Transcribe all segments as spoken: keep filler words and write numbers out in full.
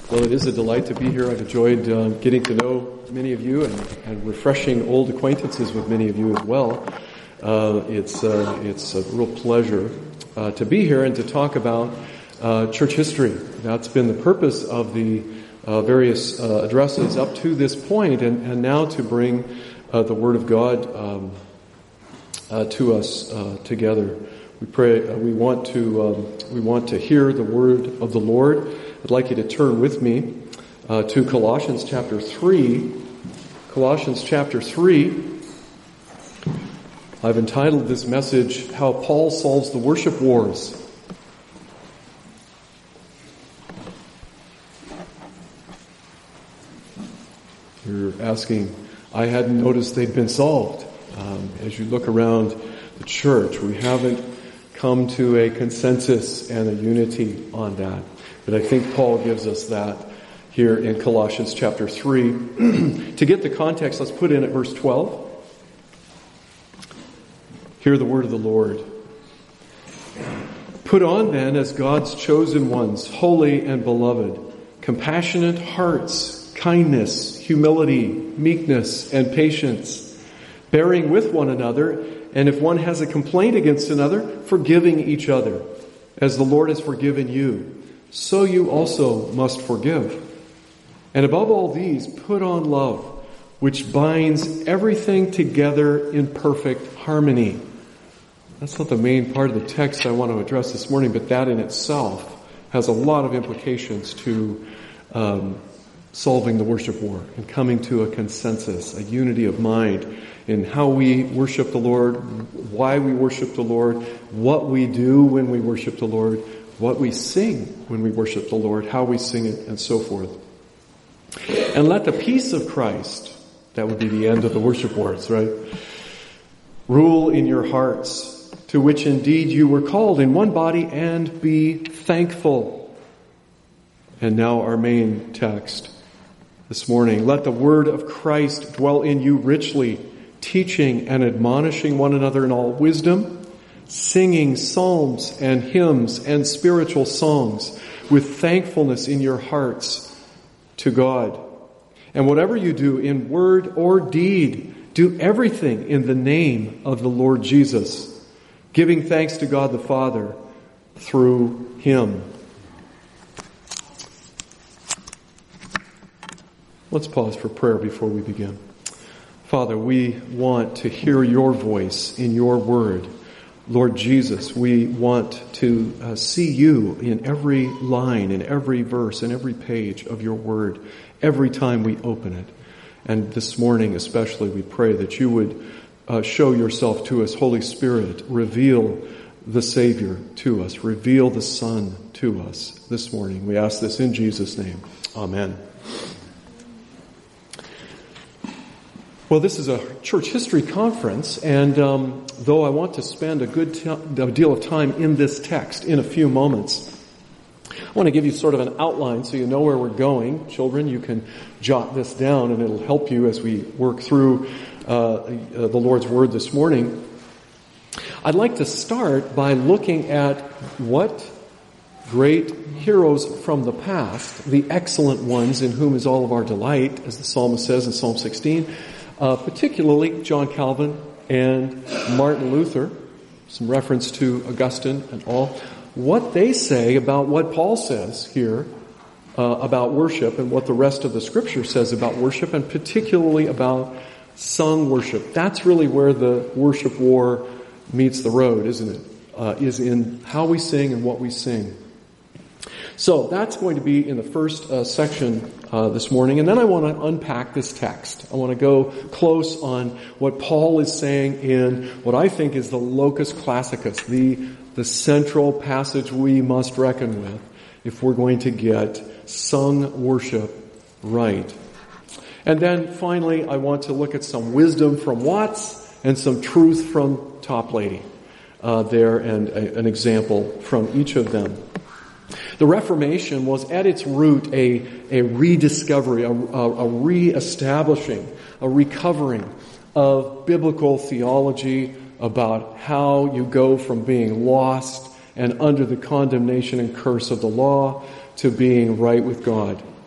Well, it is a delight to be here. I've enjoyed uh, getting to know many of you and, and refreshing old acquaintances with many of you as well. Uh, it's uh, it's a real pleasure uh, to be here and to talk about uh, church history. That's been the purpose of the uh, various uh, addresses up to this point, and, and now to bring uh, the Word of God um, uh, to us uh, together. We pray. Uh, we want to um, we want to hear the Word of the Lord. I'd like you to turn with me uh, to Colossians chapter three. Colossians chapter three. I've entitled this message, How Paul Solves the Worship Wars. You're asking, I hadn't noticed they'd been solved. Um, as you look around the church, we haven't come to a consensus and a unity on that. But I think Paul gives us that here in Colossians chapter three. To get the context, let's put in at verse twelve. Hear the word of the Lord. Put on then as God's chosen ones, holy and beloved, compassionate hearts, kindness, humility, meekness, and patience, bearing with one another, and if one has a complaint against another, forgiving each other, as the Lord has forgiven you. So you also must forgive. And above all these, put on love, which binds everything together in perfect harmony. That's not the main part of the text I want to address this morning, but that in itself has a lot of implications to um, solving the worship war and coming to a consensus, a unity of mind in how we worship the Lord, why we worship the Lord, what we do when we worship the Lord, what we sing when we worship the Lord, how we sing it, and so forth. And let the peace of Christ, that would be the end of the worship wars, right? Rule in your hearts, to which indeed you were called in one body, and be thankful. And now our main text this morning. Let the word of Christ dwell in you richly, teaching and admonishing one another in all wisdom, singing psalms and hymns and spiritual songs with thankfulness in your hearts to God. And whatever you do in word or deed, do everything in the name of the Lord Jesus, giving thanks to God the Father through Him. Let's pause for prayer before we begin. Father, we want to hear your voice in your word. Lord Jesus, we want to uh, see you in every line, in every verse, in every page of your word, every time we open it. And this morning especially, we pray that you would uh, show yourself to us. Holy Spirit, reveal the Savior to us. Reveal the Son to us this morning. We ask this in Jesus' name. Amen. Well, this is a church history conference, and um, though I want to spend a good t- a deal of time in this text in a few moments, I want to give you sort of an outline so you know where we're going. Children, you can jot this down, and it'll help you as we work through uh, the Lord's Word this morning. I'd like to start by looking at what great heroes from the past, the excellent ones in whom is all of our delight, as the psalmist says in Psalm sixteen, Uh, particularly John Calvin and Martin Luther, some reference to Augustine and all, what they say about what Paul says here uh, about worship and what the rest of the Scripture says about worship, and particularly about sung worship. That's really where the worship war meets the road, isn't it? Uh, is in how we sing and what we sing. So that's going to be in the first uh, section uh, this morning. And then I want to unpack this text. I want to go close on what Paul is saying in what I think is the locus classicus, the, the central passage we must reckon with if we're going to get sung worship right. And then finally, I want to look at some wisdom from Watts and some truth from Toplady uh, there, and a, an example from each of them. The Reformation was at its root a, a rediscovery, a, a, a re-establishing, a recovering of biblical theology about how you go from being lost and under the condemnation and curse of the law to being right with God.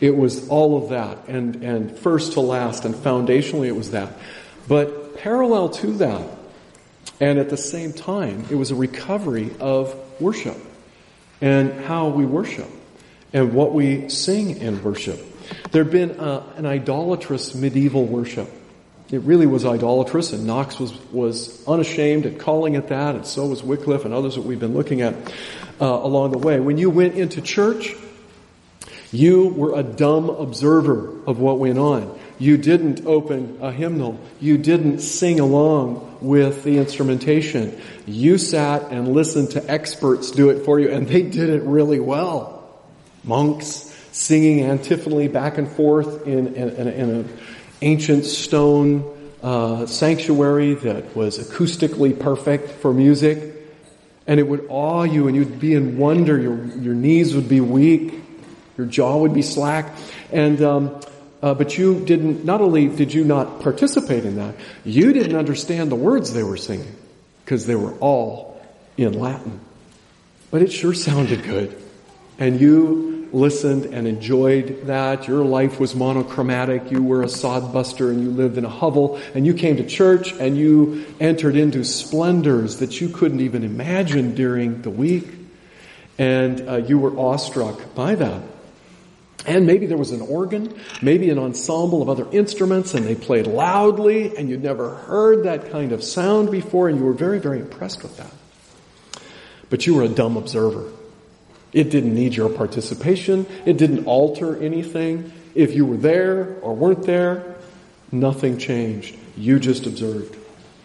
It was all of that, and, and first to last, and foundationally it was that. But parallel to that, and at the same time, it was a recovery of worship and how we worship and what we sing in worship. There had been uh, an idolatrous medieval worship. It really was idolatrous, and Knox was, was unashamed at calling it that, and so was Wycliffe and others that we've been looking at uh, along the way. When you went into church, you were a dumb observer of what went on. You didn't open a hymnal. You didn't sing along with the instrumentation. You sat and listened to experts do it for you, and they did it really well. Monks singing antiphonally back and forth in, in, in, in an ancient stone uh, sanctuary that was acoustically perfect for music. And it would awe you, and you'd be in wonder. Your, your knees would be weak. Your jaw would be slack. And um, uh, but you didn't, not only did you not participate in that, you didn't understand the words they were singing because they were all in Latin. But it sure sounded good. And you listened and enjoyed that. Your life was monochromatic. You were a sodbuster and you lived in a hovel. And you came to church and you entered into splendors that you couldn't even imagine during the week. And uh, you were awestruck by that. And maybe there was an organ, maybe an ensemble of other instruments, and they played loudly, and you'd never heard that kind of sound before, and you were very, very impressed with that. But you were a dumb observer. It didn't need your participation. It didn't alter anything. If you were there or weren't there, nothing changed. You just observed.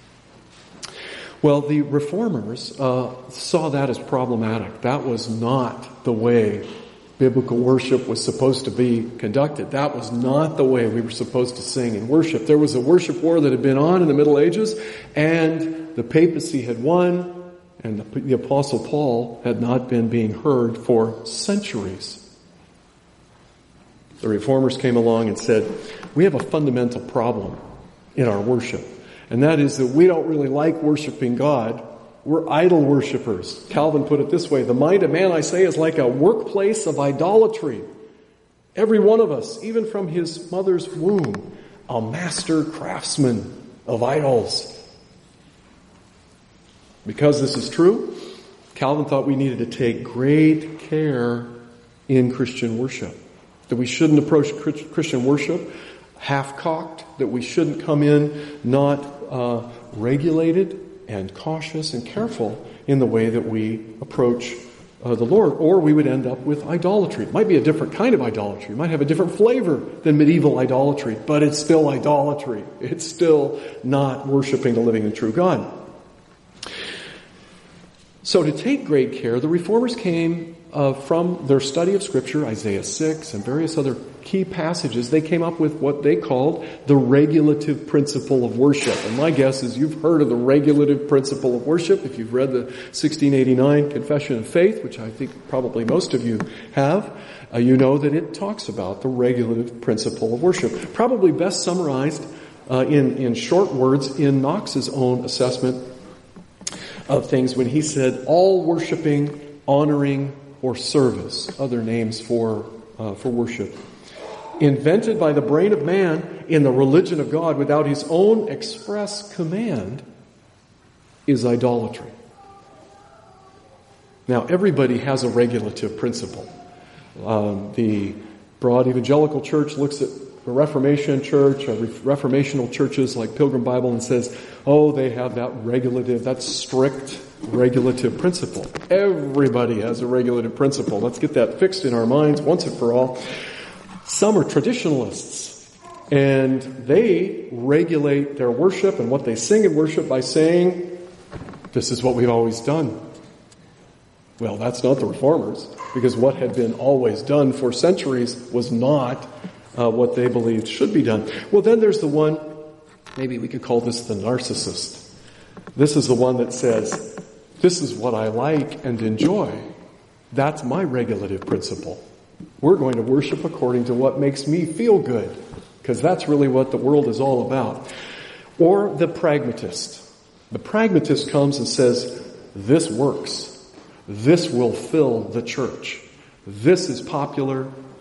Well, the reformers uh, saw that as problematic. That was not the way biblical worship was supposed to be conducted. That was not the way we were supposed to sing and worship. There was a worship war that had been on in the Middle Ages, and the papacy had won, and the, the Apostle Paul had not been being heard for centuries. The reformers came along and said, we have a fundamental problem in our worship, and that is that we don't really like worshiping God. We're idol worshippers. Calvin put it this way: the mind of man, I say, is like a workplace of idolatry. Every one of us, even from his mother's womb, a master craftsman of idols. Because this is true, Calvin thought we needed to take great care in Christian worship. That we shouldn't approach Christian worship half-cocked, that we shouldn't come in not uh, regulated and cautious and careful in the way that we approach uh, the Lord, or we would end up with idolatry. It might be a different kind of idolatry. It might have a different flavor than medieval idolatry, but it's still idolatry. It's still not worshiping the living and true God. So to take great care, the reformers came uh, from their study of Scripture, Isaiah six and various other key passages. They came up with what they called the regulative principle of worship. And my guess is you've heard of the regulative principle of worship. If you've read the sixteen eighty-nine Confession of Faith, which I think probably most of you have, uh, you know that it talks about the regulative principle of worship. Probably best summarized uh, in, in short words in Knox's own assessment of things when he said, all worshiping, honoring, or service, other names for uh, for worship, invented by the brain of man in the religion of God without his own express command, is idolatry. Now, everybody has a regulative principle. Um, the broad evangelical church looks at the Reformation church, or reformational churches like Pilgrim Bible, and says, oh, they have that regulative, that strict regulative principle. Everybody has a regulative principle. Let's get that fixed in our minds once and for all. Some are traditionalists, and they regulate their worship and what they sing in worship by saying, this is what we've always done. Well, that's not the reformers, because what had been always done for centuries was not uh, what they believed should be done. Well, then there's the one, maybe we could call this the narcissist. This is the one that says, this is what I like and enjoy. That's my regulative principle. We're going to worship according to what makes me feel good, because that's really what the world is all about. Or the pragmatist. The pragmatist comes and says, this works. This will fill the church. This is popular.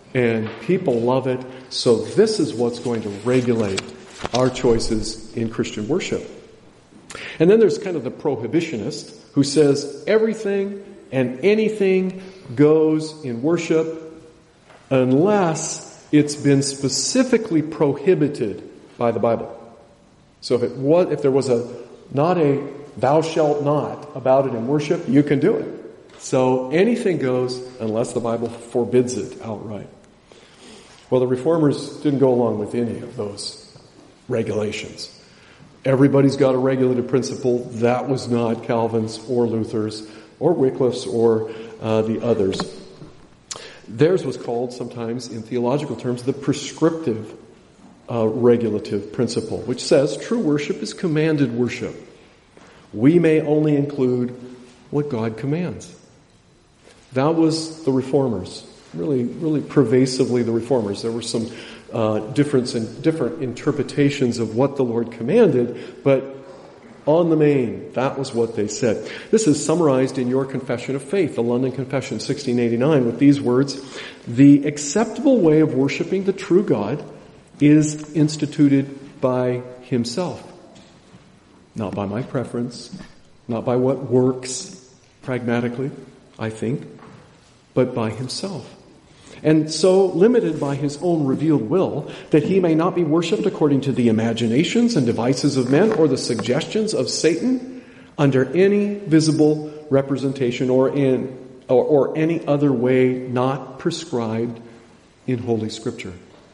And people love it. So this is what's going to regulate our choices in Christian worship. And then there's kind of the prohibitionist who says everything and anything goes in worship unless it's been specifically prohibited by the Bible. So if it was, if there was a not a thou shalt not about it in worship, you can do it. So anything goes unless the Bible forbids it outright. Well, the Reformers didn't go along with any of those regulations. Everybody's got a regulative principle. That was not Calvin's or Luther's or Wycliffe's or uh, the others. Theirs was called sometimes in theological terms the prescriptive uh, regulative principle, which says true worship is commanded worship. We may only include what God commands. That was the Reformers, really, really pervasively the Reformers. There were some uh, difference in different interpretations of what the Lord commanded, but on the main, that was what they said. This is summarized in your Confession of Faith, the London Confession, sixteen eighty-nine, with these words: "The acceptable way of worshiping the true God is instituted by Himself, not by my preference, not by what works pragmatically, I think, but by Himself. And so limited by His own revealed will, that He may not be worshipped according to the imaginations and devices of men or the suggestions of Satan under any visible representation or in or, or any other way not prescribed in Holy Scripture."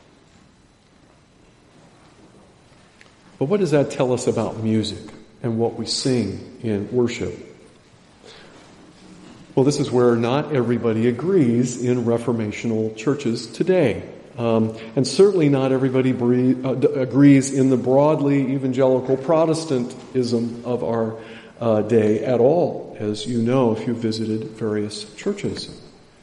But what does that tell us about music and what we sing in worship? Well, this is where not everybody agrees in reformational churches today. Um, and certainly not everybody bre- uh, d- agrees in the broadly evangelical Protestantism of our uh, day at all, as you know if you visited various churches.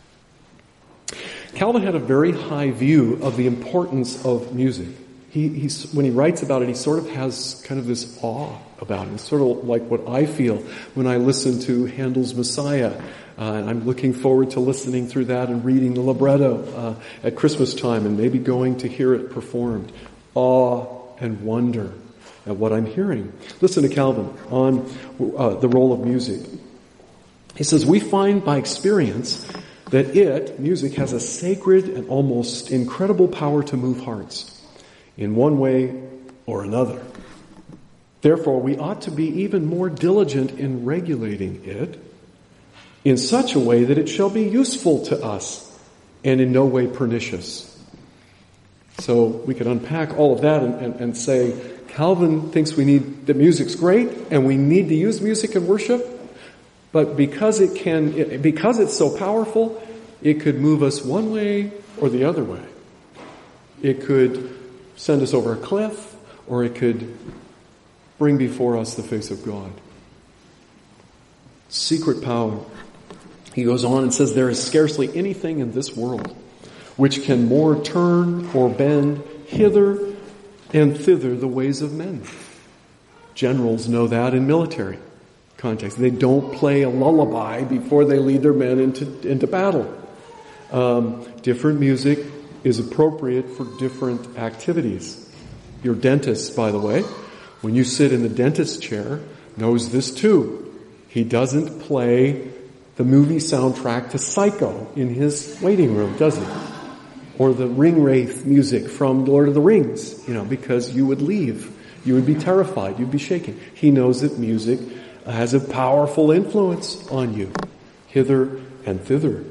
Calvin had a very high view of the importance of music. He, he's, when he writes about it, he sort of has kind of this awe about it. It's sort of like what I feel when I listen to Handel's Messiah. Uh, and I'm looking forward to listening through that and reading the libretto uh, at Christmas time and maybe going to hear it performed. Awe and wonder at what I'm hearing. Listen to Calvin on uh, the role of music. He says, "We find by experience that it, music, has a sacred and almost incredible power to move hearts in one way or another. Therefore, we ought to be even more diligent in regulating it in such a way that it shall be useful to us and in no way pernicious." So we could unpack all of that and, and, and say Calvin thinks we need that music's great and we need to use music in worship, but because it can, because it's so powerful, it could move us one way or the other way. It could send us over a cliff, or it could bring before us the face of God. Secret power. He goes on and says, "There is scarcely anything in this world which can more turn or bend hither and thither the ways of men." Generals know that in military context. They don't play a lullaby before they lead their men into, into battle. Um, different music is appropriate for different activities. Your dentist, by the way, when you sit in the dentist chair, knows this too. He doesn't play the movie soundtrack to Psycho in his waiting room, does he? Or the ring wraith music from Lord of the Rings, you know, because you would leave. You would be terrified. You'd be shaking. He knows that music has a powerful influence on you, hither and thither.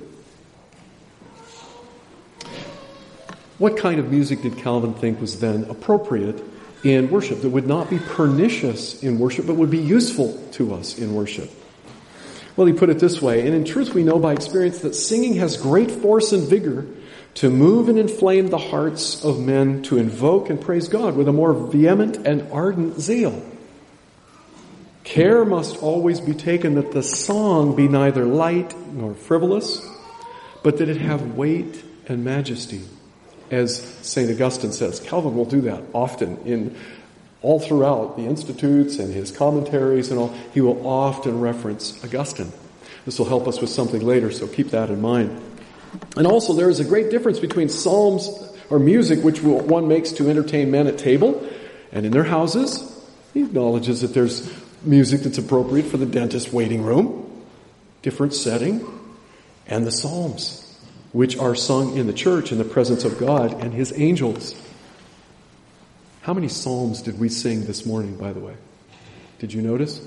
What kind of music did Calvin think was then appropriate in worship that would not be pernicious in worship, but would be useful to us in worship? Well, he put it this way: "And in truth we know by experience that singing has great force and vigor to move and inflame the hearts of men to invoke and praise God with a more vehement and ardent zeal. Care must always be taken that the song be neither light nor frivolous, but that it have weight and majesty." As Saint Augustine says, Calvin will do that often in all throughout the Institutes and his commentaries and all. He will often reference Augustine. This will help us with something later, so keep that in mind. And also there is a great difference between psalms or music which one makes to entertain men at table and in their houses. He acknowledges that there's music that's appropriate for the dentist waiting room, different setting, and the psalms, which are sung in the church in the presence of God and His angels. How many psalms did we sing this morning, by the way? Did you notice?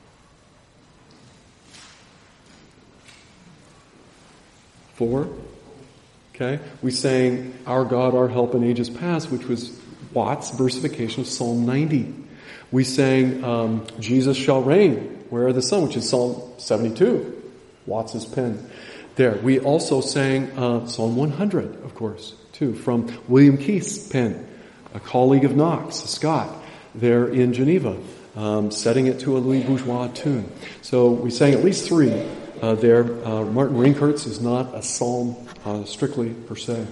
Four. Okay. We sang Our God, Our Help in Ages Past, which was Watt's versification of Psalm ninety. We sang um, Jesus Shall Reign, Where Are the Sun, which is Psalm seventy-two. Watts' pen there. We also sang uh, Psalm one hundred, of course, too, from William Keith's pen, a colleague of Knox, a Scot, there in Geneva, um, setting it to a Louis Bourgeois tune. So we sang at least three uh, there. Uh, Martin Rinkertz is not a psalm uh, strictly per se.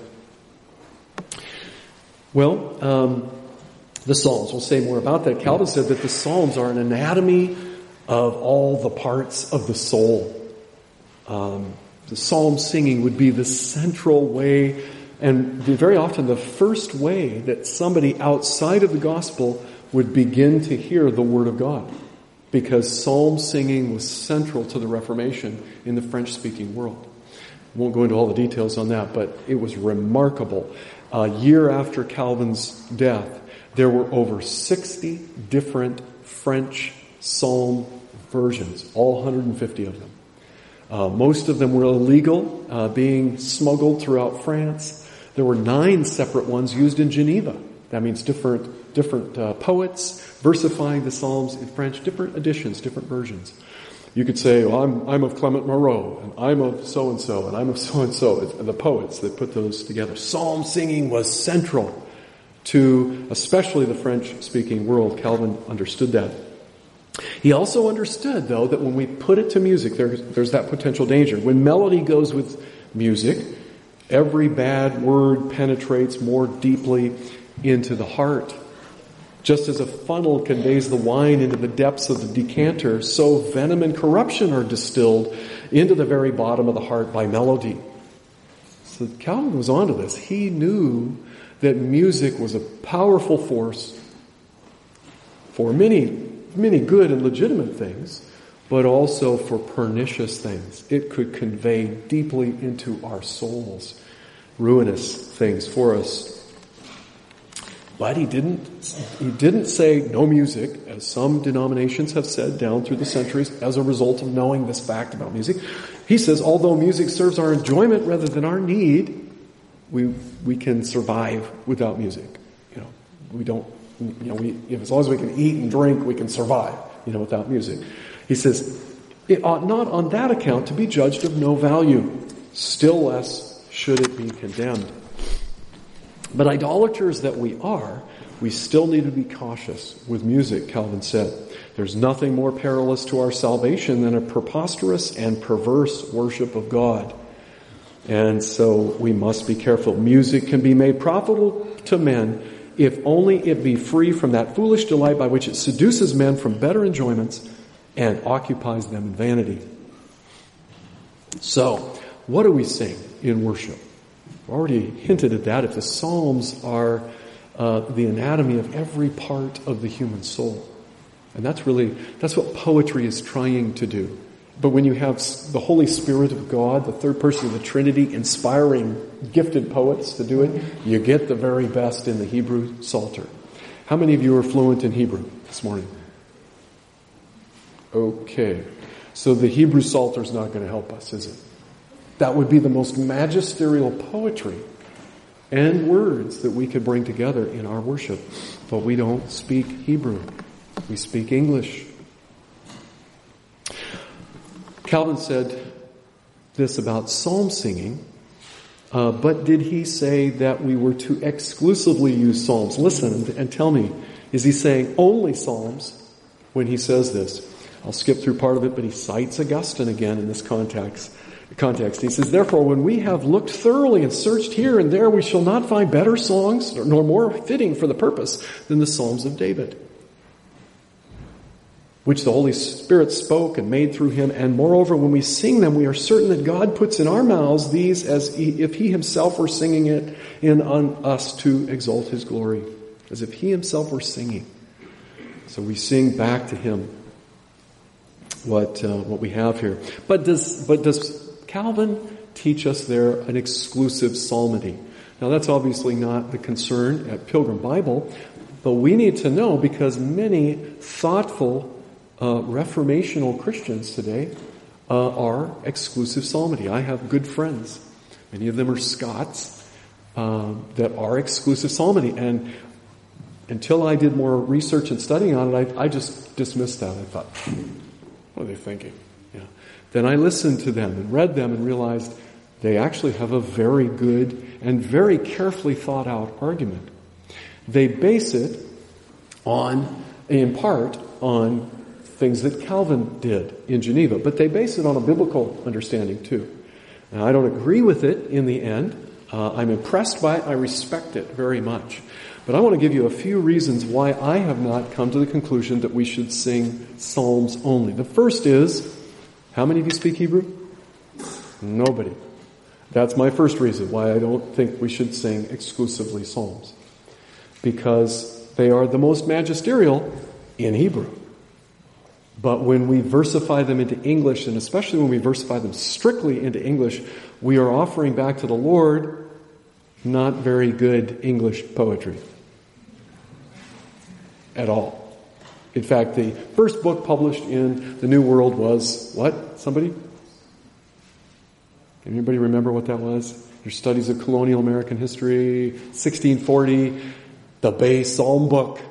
Well, um, the Psalms, we'll say more about that. Calvin said that the Psalms are an anatomy of all the parts of the soul. Um, the psalm singing would be the central way, and very often the first way that somebody outside of the gospel would begin to hear the Word of God. Because psalm singing was central to the Reformation in the French-speaking world. I won't go into all the details on that, but it was remarkable. A year after Calvin's death, there were over sixty different French psalm versions, all one hundred fifty of them. Uh, most of them were illegal, uh, being smuggled throughout France. There were nine separate ones used in Geneva. That means different different uh, poets versifying the Psalms in French, different editions, different versions. You could say, well, I'm, I'm of Clement Marot, and I'm of so-and-so, and I'm of so-and-so. The poets that put those together. Psalm singing was central to especially the French-speaking world. Calvin understood that. He also understood, though, that when we put it to music, there's, there's that potential danger. When melody goes with music, every bad word penetrates more deeply into the heart. Just as a funnel conveys the wine into the depths of the decanter, so venom and corruption are distilled into the very bottom of the heart by melody. So Calvin was onto this. He knew that music was a powerful force for many many good and legitimate things, but also for pernicious things. It could convey deeply into our souls ruinous things for us. But he didn't he didn't say no music, as some denominations have said down through the centuries as a result of knowing this fact about music. He says, although music serves our enjoyment rather than our need, we we can survive without music. You know, we don't You know, we, if, as long as we can eat and drink, we can survive, you know, without music. He says, it ought not on that account to be judged of no value. Still less should it be condemned. But idolaters that we are, we still need to be cautious with music, Calvin said. There's nothing more perilous to our salvation than a preposterous and perverse worship of God. And so we must be careful. Music can be made profitable to men if only it be free from that foolish delight by which it seduces men from better enjoyments and occupies them in vanity. So, what do we sing in worship? I've already hinted at that. If the Psalms are uh, the anatomy of every part of the human soul. And that's really, that's what poetry is trying to do. But when you have the Holy Spirit of God, the third person of the Trinity, inspiring gifted poets to do it, you get the very best in the Hebrew Psalter. How many of you are fluent in Hebrew this morning? Okay. So the Hebrew Psalter is not going to help us, is it? That would be the most magisterial poetry and words that we could bring together in our worship. But we don't speak Hebrew. We speak English. Calvin said this about psalm singing, uh, but did he say that we were to exclusively use psalms? Listen and, and tell me, is he saying only psalms when he says this? I'll skip through part of it, but he cites Augustine again in this context. Context. He says, therefore, when we have looked thoroughly and searched here and there, we shall not find better songs, nor more fitting for the purpose, than the Psalms of David. which the Holy Spirit spoke and made through him. And moreover, when we sing them, we are certain that God puts in our mouths these as if he himself were singing it in on us to exalt his glory. As if he himself were singing. So we sing back to him what uh, what we have here. But does but does Calvin teach us there an exclusive psalmody? Now that's obviously not the concern at Pilgrim Bible, but we need to know because many thoughtful uh, reformational Christians today uh, are exclusive psalmody. I have good friends. Many of them are Scots uh, that are exclusive psalmody. And until I did more research and studying on it, I, I just dismissed that. I thought, what are they thinking? Yeah. Then I listened to them and read them and realized they actually have a very good and very carefully thought out argument. They base it on, in part, on things that Calvin did in Geneva, but they base it on a biblical understanding too. Now, I don't agree with it in the end. Uh, I'm impressed by it. I respect it very much. But I want to give you a few reasons why I have not come to the conclusion that we should sing psalms only. The first is, how many of you speak Hebrew? Nobody. That's my first reason why I don't think we should sing exclusively psalms. Because they are the most magisterial in Hebrew. But when we versify them into English, and especially when we versify them strictly into English, we are offering back to the Lord not very good English poetry. At all. In fact, the first book published in the New World was, what? Somebody? Can anybody remember what that was? Your studies of colonial American history, sixteen forty, the Bay Psalm Book.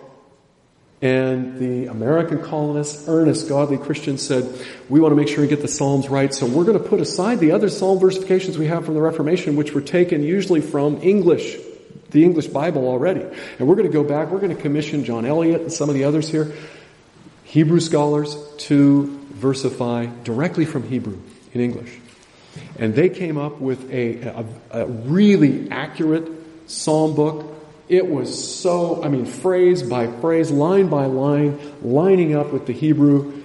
And the American colonists, earnest, godly Christians said, we want to make sure we get the Psalms right, so we're going to put aside the other Psalm versifications we have from the Reformation, which were taken usually from English, the English Bible already. And we're going to go back, we're going to commission John Eliot and some of the others here, Hebrew scholars, to versify directly from Hebrew in English. And they came up with a, a, a really accurate psalm book. It was so, I mean, phrase by phrase, line by line, lining up with the Hebrew.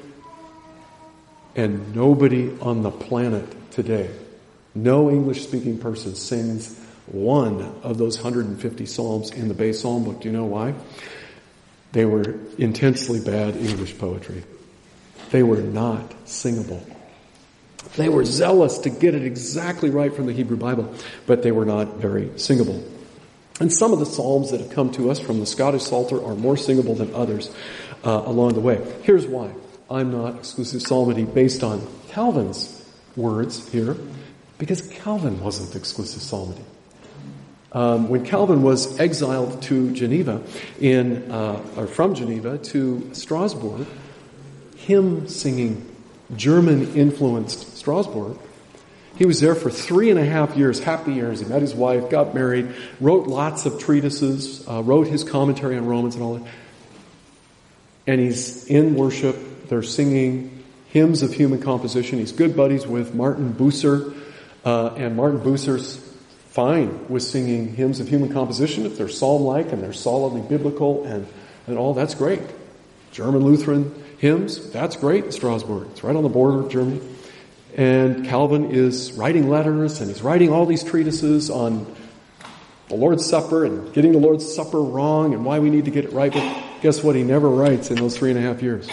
And nobody on the planet today, no English-speaking person sings one of those one hundred fifty psalms in the Bay Psalm Book. Do you know why? They were intensely bad English poetry. They were not singable. They were zealous to get it exactly right from the Hebrew Bible, but they were not very singable. And some of the psalms that have come to us from the Scottish Psalter are more singable than others uh, along the way. Here's why. I'm not exclusive psalmody based on Calvin's words here, because Calvin wasn't exclusive psalmody. Um, when Calvin was exiled to Geneva, in uh, or from Geneva to Strasbourg, hymn singing, German-influenced Strasbourg, he was there for three and a half years, happy years. He met his wife, got married, wrote lots of treatises, uh, wrote his commentary on Romans and all that. And he's in worship. They're singing hymns of human composition. He's good buddies with Martin Bucer. Uh, and Martin Bucer's fine with singing hymns of human composition if they're psalm-like and they're solidly biblical and, and all. That's great. German Lutheran hymns, that's great in Strasbourg. It's right on the border of Germany. And Calvin is writing letters, and he's writing all these treatises on the Lord's Supper and getting the Lord's Supper wrong and why we need to get it right. But guess what he never writes in those three and a half years?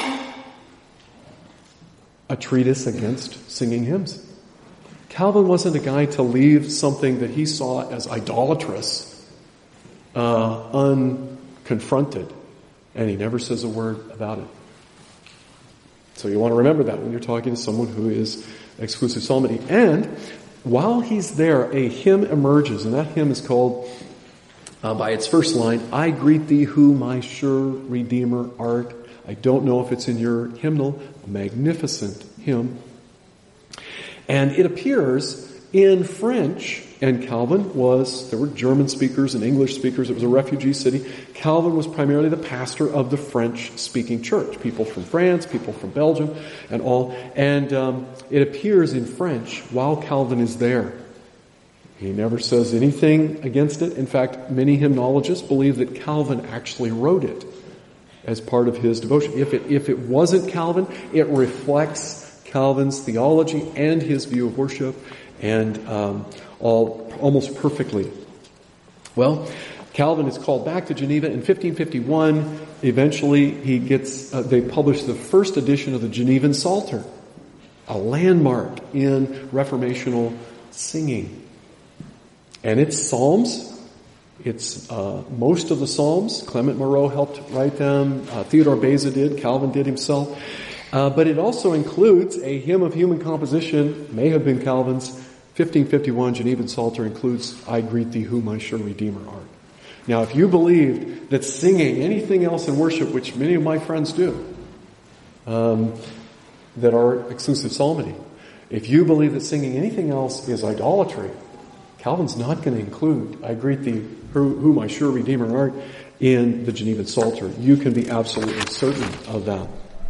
A treatise against singing hymns. Calvin wasn't a guy to leave something that he saw as idolatrous uh, unconfronted. And he never says a word about it. So you want to remember that when you're talking to someone who is exclusive psalmody. And while he's there, a hymn emerges, and that hymn is called, uh, by its first line, I greet thee who my sure Redeemer art. I don't know if it's in your hymnal, a magnificent hymn. And it appears in French, and Calvin was, there were German speakers and English speakers, it was a refugee city. Calvin was primarily the pastor of the French-speaking church. People from France, people from Belgium, and all. And um, it appears in French while Calvin is there. He never says anything against it. In fact, many hymnologists believe that Calvin actually wrote it. as part of his devotion. If it, if it wasn't Calvin, it reflects Calvin's theology and his view of worship, and um, all almost perfectly. Well, Calvin is called back to Geneva in fifteen fifty-one. Eventually, he gets. Uh, they publish the first edition of the Genevan Psalter, a landmark in Reformational singing, and it's psalms. It's uh, most of the psalms. Clement Moreau helped write them. Uh, Theodore Beza did. Calvin did himself. Uh, but it also includes a hymn of human composition. May have been Calvin's. fifteen fifty-one Genevan Psalter includes "I greet thee, who my sure Redeemer art." Now, if you believed that singing anything else in worship, which many of my friends do, um, that are exclusive psalmody, if you believe that singing anything else is idolatry, Calvin's not going to include "I greet thee, who, who my sure Redeemer art" in the Genevan Psalter. You can be absolutely certain of that.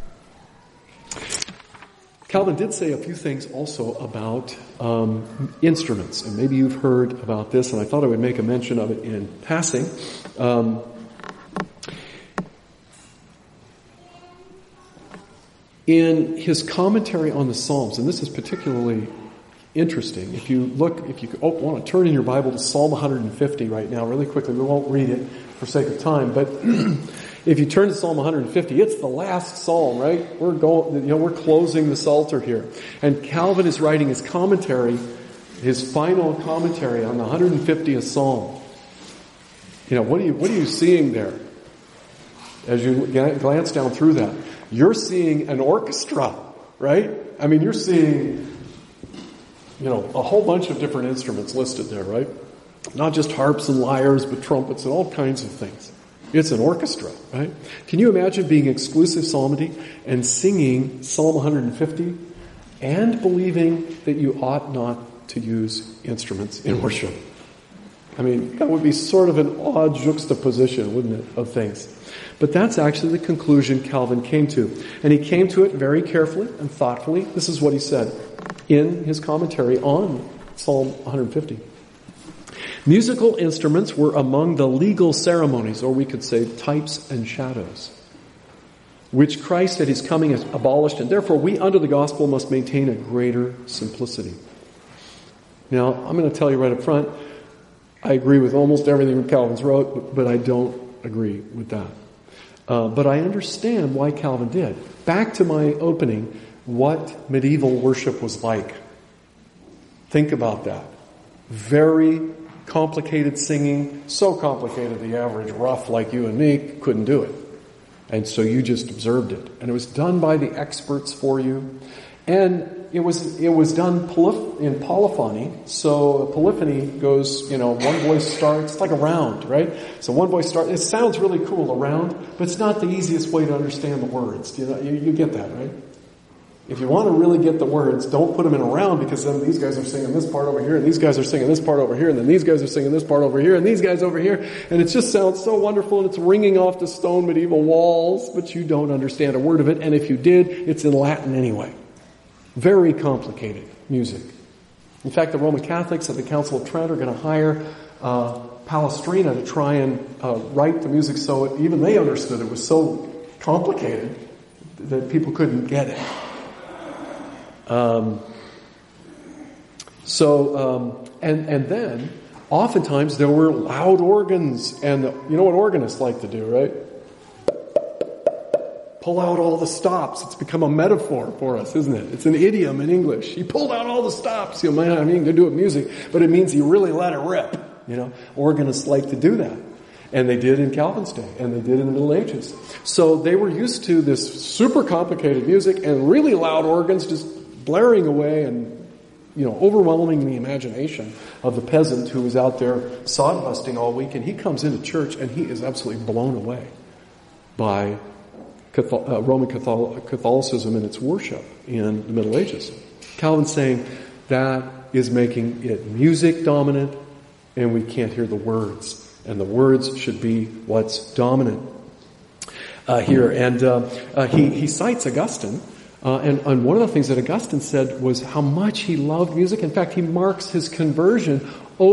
Calvin did say a few things also about um, instruments, and maybe you've heard about this, and I thought I would make a mention of it in passing. Um, in his commentary on the Psalms, and this is particularly interesting, if you look, if you oh, want to turn in your Bible to Psalm one hundred fifty right now, really quickly, we won't read it for sake of time, but if you turn to Psalm one hundred fifty, it's the last psalm, right? We're going, you know, we're closing the Psalter here. And Calvin is writing his commentary, his final commentary on the one hundred fiftieth Psalm. You know, what are you, what are you seeing there? As you glance down through that, you're seeing an orchestra, right? I mean, you're seeing, you know, a whole bunch of different instruments listed there, right? Not just harps and lyres, but trumpets and all kinds of things. It's an orchestra, right? Can you imagine being exclusive psalmody and singing Psalm one hundred fifty and believing that you ought not to use instruments in worship? I mean, that would be sort of an odd juxtaposition, wouldn't it, of things. But that's actually the conclusion Calvin came to. And he came to it very carefully and thoughtfully. This is what he said in his commentary on Psalm one hundred fifty. Musical instruments were among the legal ceremonies, or we could say types and shadows, which Christ at his coming has abolished, and therefore we under the gospel must maintain a greater simplicity. Now, I'm going to tell you right up front, I agree with almost everything Calvin's wrote, but, but I don't agree with that. Uh, but I understand why Calvin did. Back to my opening, what medieval worship was like. Think about that. Very complicated singing, so complicated the average rough like you and me couldn't do it. And so you just observed it. And it was done by the experts for you. And it was it was done polyph- in polyphony. So a polyphony goes, you know, one voice starts, it's like a round, right? So one voice starts, it sounds really cool, a round, but it's not the easiest way to understand the words. You know, you, you get that, right? If you want to really get the words, don't put them in a round, because then these guys are singing this part over here, and these guys are singing this part over here, and then these guys are singing this part over here, and these guys over here, and it just sounds so wonderful, and it's ringing off the stone medieval walls, but you don't understand a word of it, and if you did, it's in Latin anyway. Very complicated music. In fact, the Roman Catholics at the Council of Trent are going to hire uh, Palestrina to try and uh, write the music so it, even they understood it was so complicated that people couldn't get it. Um, so, um, and, and then, oftentimes there were loud organs, and the, you know what organists like to do, right? Pull out all the stops. It's become a metaphor for us, isn't it? It's an idiom in English. He pulled out all the stops. You know, might not have anything to do with music, but it means he really let it rip. You know, organists like to do that. And they did in Calvin's day, and they did in the Middle Ages. So they were used to this super complicated music and really loud organs just blaring away and, you know, overwhelming the imagination of the peasant who was out there sod busting all week. And he comes into church and he is absolutely blown away by Catholic, uh, Roman Catholic, Catholicism and its worship in the Middle Ages. Calvin's saying that is making it music dominant, and we can't hear the words. And the words should be what's dominant uh, here. And uh, uh, he, he cites Augustine. Uh, and, and one of the things that Augustine said was how much he loved music. In fact, he marks his conversion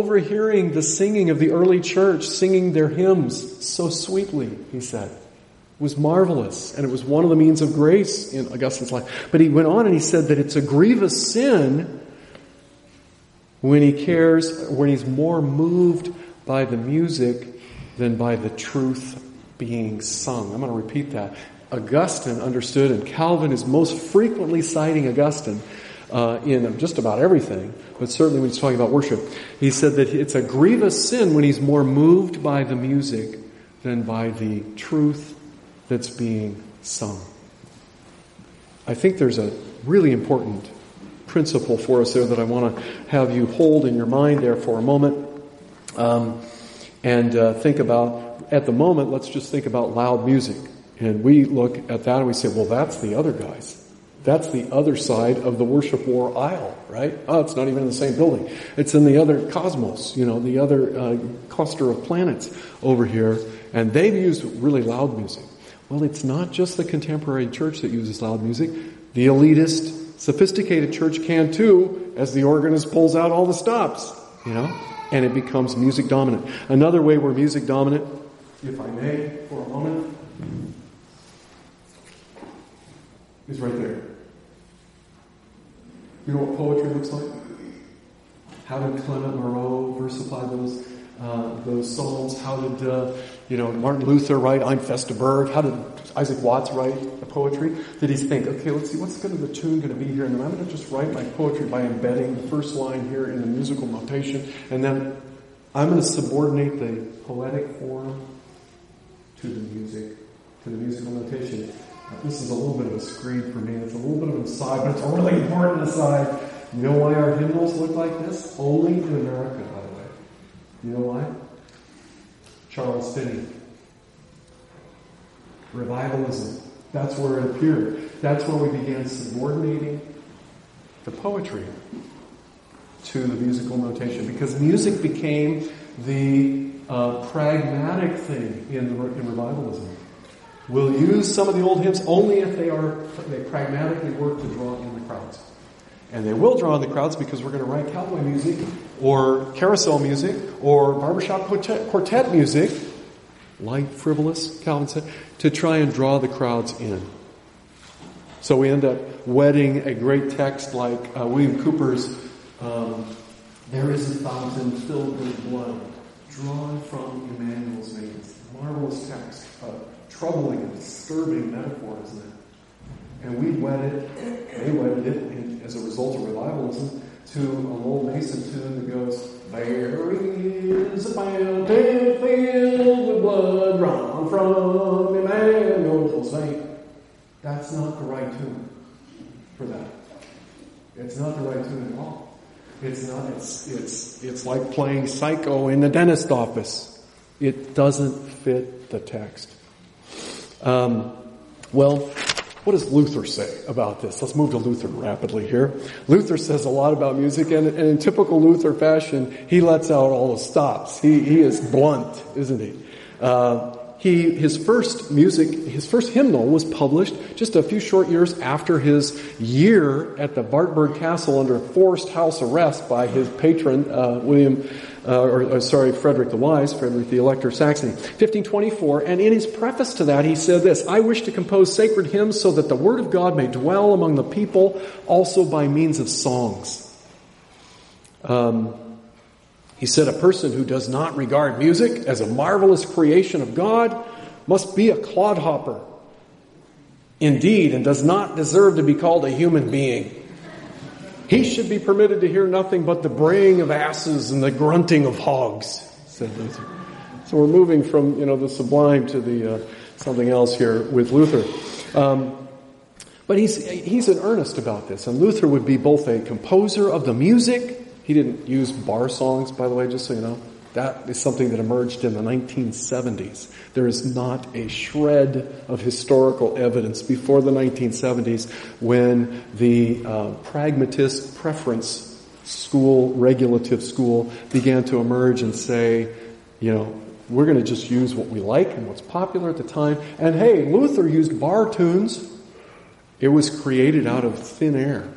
overhearing the singing of the early church, singing their hymns so sweetly, he said. was marvelous, and it was one of the means of grace in Augustine's life. But he went on and he said that it's a grievous sin when he cares, when he's more moved by the music than by the truth being sung. I'm going to repeat that. Augustine understood, and Calvin is most frequently citing Augustine uh, in just about everything, but certainly when he's talking about worship. He said that it's a grievous sin when he's more moved by the music than by the truth that's being sung. I think there's a really important principle for us there that I want to have you hold in your mind there for a moment um, and uh, think about. At the moment, let's just think about loud music. And we look at that and we say, well, that's the other guys. That's the other side of the worship war aisle, right? Oh, it's not even in the same building. It's in the other cosmos, you know, the other uh, cluster of planets over here. And they've used really loud music. Well, it's not just the contemporary church that uses loud music. The elitist, sophisticated church can too, as the organist pulls out all the stops, you know, and it becomes music dominant. Another way we're music dominant, if I may, for a moment, is right there. You know what poetry looks like? How did Clement Moreau versify those uh, those psalms? How did uh, you know Martin Luther write Ein feste Burg? How did Isaac Watts write the poetry? Did he think, okay, let's see, what's going to the tune going to be here? And then I'm going to just write my poetry by embedding the first line here in the musical notation, and then I'm going to subordinate the poetic form to the music, to the musical notation. This is a little bit of a screed for me. It's a little bit of an aside, but it's a really important aside. You know why our hymnals look like this? Only in America, by the way. You know why? Charles Finney. Revivalism. That's where it appeared. That's where we began subordinating the poetry to the musical notation, because music became the uh, pragmatic thing in, the, in revivalism. We'll use some of the old hymns only if they are they pragmatically work to draw in the crowds. And they will draw in the crowds because we're going to write cowboy music or carousel music or barbershop quartet, quartet music, light, frivolous, Calvin said, to try and draw the crowds in. So we end up wedding a great text like uh, William Cooper's um, "There is a fountain filled with blood, drawn from Emmanuel's veins." Marvelous text. Uh, troubling and disturbing metaphor, isn't it? And we wedded, they wedded it in, as a result of revivalism to an old Mason tune that goes, "There is a fountain filled with blood drawn from Emmanuel's vein." That's not the right tune for that. It's not the right tune at all. It's not. It's it's it's like playing Psycho in the dentist office. It doesn't fit the text. Um, well, what does Luther say about this? Let's move to Luther rapidly here. Luther says a lot about music, and, and in typical Luther fashion, he lets out all the stops. He he is blunt, isn't he? Uh, he his first music, his first hymnal was published just a few short years after his year at the Wartburg Castle under forced house arrest by his patron, uh, William. Uh, or, or sorry, Frederick the Wise, Frederick the Elector of Saxony, fifteen twenty-four, and in his preface to that he said this: "I wish to compose sacred hymns so that the word of God may dwell among the people also by means of songs." Um, he said, "A person who does not regard music as a marvelous creation of God must be a clodhopper, indeed, and does not deserve to be called a human being. He should be permitted to hear nothing but the braying of asses and the grunting of hogs," said Luther. So we're moving from, you know, the sublime to the uh, something else here with Luther. Um, but he's he's in earnest about this. And Luther would be both a composer of the music. He didn't use bar songs, by the way, just so you know. That is something that emerged in the nineteen seventies. There is not a shred of historical evidence before the nineteen seventies when the uh, pragmatist preference school, regulative school, began to emerge and say, you know, we're going to just use what we like and what's popular at the time. And hey, Luther used bar tunes. It was created out of thin air.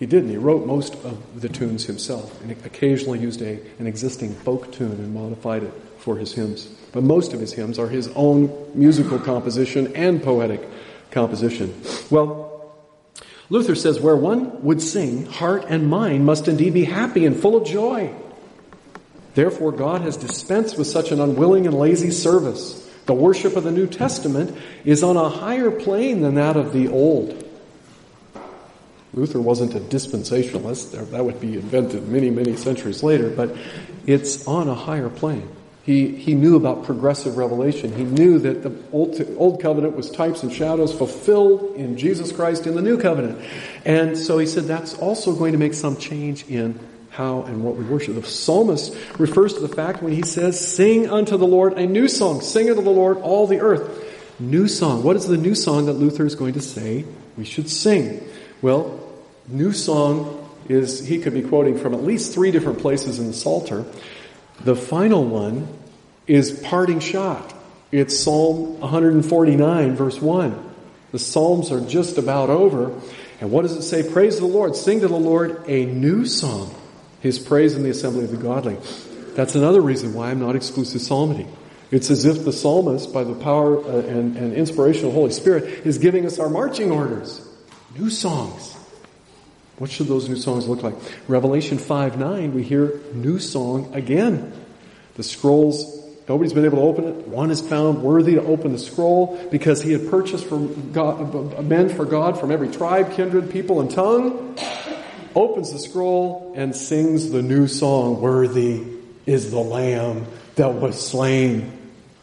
He didn't. He wrote most of the tunes himself and occasionally used a, an existing folk tune and modified it for his hymns. But most of his hymns are his own musical composition and poetic composition. Well, Luther says, where one would sing, heart and mind must indeed be happy and full of joy. Therefore, God has dispensed with such an unwilling and lazy service. The worship of the New Testament is on a higher plane than that of the Old. Luther wasn't a dispensationalist. That would be invented many, many centuries later, but it's on a higher plane. He he knew about progressive revelation. He knew that the Old, Old Covenant was types and shadows fulfilled in Jesus Christ in the New Covenant. And so he said that's also going to make some change in how and what we worship. The psalmist refers to the fact when he says, sing unto the Lord a new song. Sing unto the Lord all the earth. New song. What is the new song that Luther is going to say we should sing? Well, new song is, he could be quoting from at least three different places in the Psalter. The final one is parting shot. It's Psalm one forty-nine, verse one. The Psalms are just about over. And what does it say? Praise the Lord. Sing to the Lord a new song. His praise in the assembly of the godly. That's another reason why I'm not exclusive psalmody. It's as if the psalmist, by the power uh, and, and inspiration of the Holy Spirit, is giving us our marching orders. New songs. What should those new songs look like? Revelation five nine, we hear new song again. The scrolls, nobody's been able to open it. One is found worthy to open the scroll because he had purchased for God, men for God from every tribe, kindred, people, and tongue. Opens the scroll and sings the new song, worthy is the Lamb that was slain.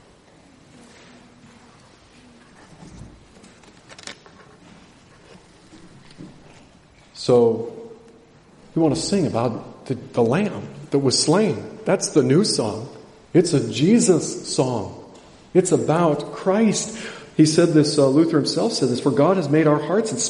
So, we want to sing about the, the Lamb that was slain. That's the new song. It's a Jesus song. It's about Christ. He said this, uh, Luther himself said this, for God has made our hearts and